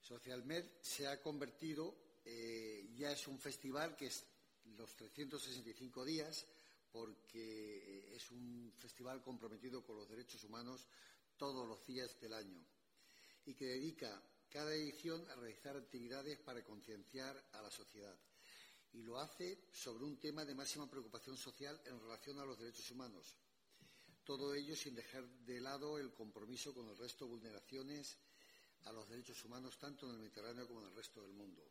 Socialmed se ha convertido, ya es un festival que es los 365 días, porque es un festival comprometido con los derechos humanos todos los días del año y que dedica cada edición a realizar actividades para concienciar a la sociedad. Y lo hace sobre un tema de máxima preocupación social en relación a los derechos humanos. Todo ello sin dejar de lado el compromiso con el resto de vulneraciones a los derechos humanos, tanto en el Mediterráneo como en el resto del mundo.